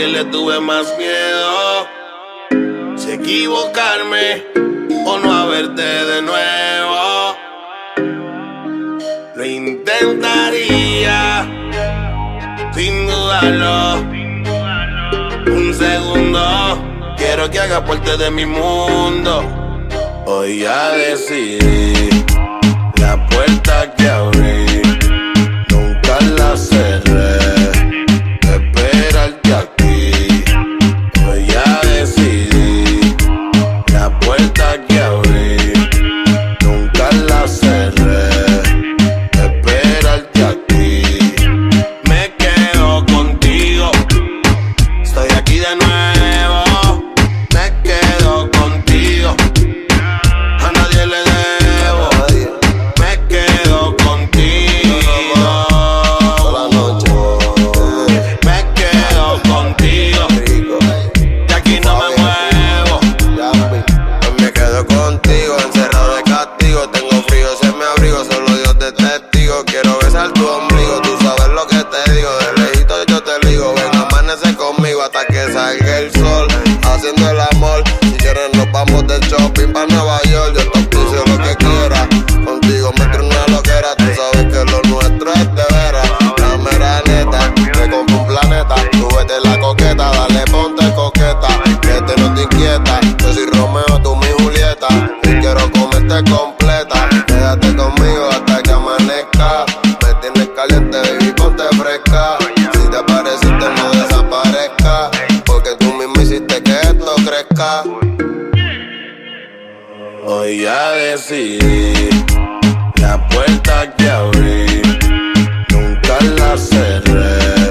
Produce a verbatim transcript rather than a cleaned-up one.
que le tuve más miedo. Si equivocarme o no a verte de nuevo. Lo intentaría, sin dudarlo. Un segundo, quiero que haga parte de mi mundo. Hoy ya decidí, la puerta que abrí nunca la cerré. Esperarte aquí. Hoy ya decidí, la puerta que abrí nunca la cerré. Esperarte aquí. Me quedo contigo. Estoy aquí de nuevo. Me quedo contigo. A nadie le debo. Me quedo contigo. Toda la noche. Me quedo contigo. De aquí no me muevo. Me quedo contigo, encerrado de castigo. Tengo frío, se me abrigo, solo Dios de testigo. Quiero besar tu ombligo, tú sabes lo que te digo. De lejito yo te digo, ven, amanece conmigo hasta que salga el sol. Haciendo el amor, si quieres nos vamos de shopping pa' Nueva York. Yo te auspicio lo que quieras, contigo me trae una loquera. Tú sabes que lo nuestro es de veras. La mera neta, te compro un planeta. Tú vete la coqueta, dale ponte coqueta. Que este no te inquieta, yo soy Romeo, tú mi Julieta. Y quiero comerte completa. Quédate conmigo hasta que amanezca. Me tienes caliente, baby, ponte fresca. Si te pareciste no desaparezca, porque tú mismo hiciste que esto crezca. Hoy ya decidí, la puerta que abrí nunca la cerré.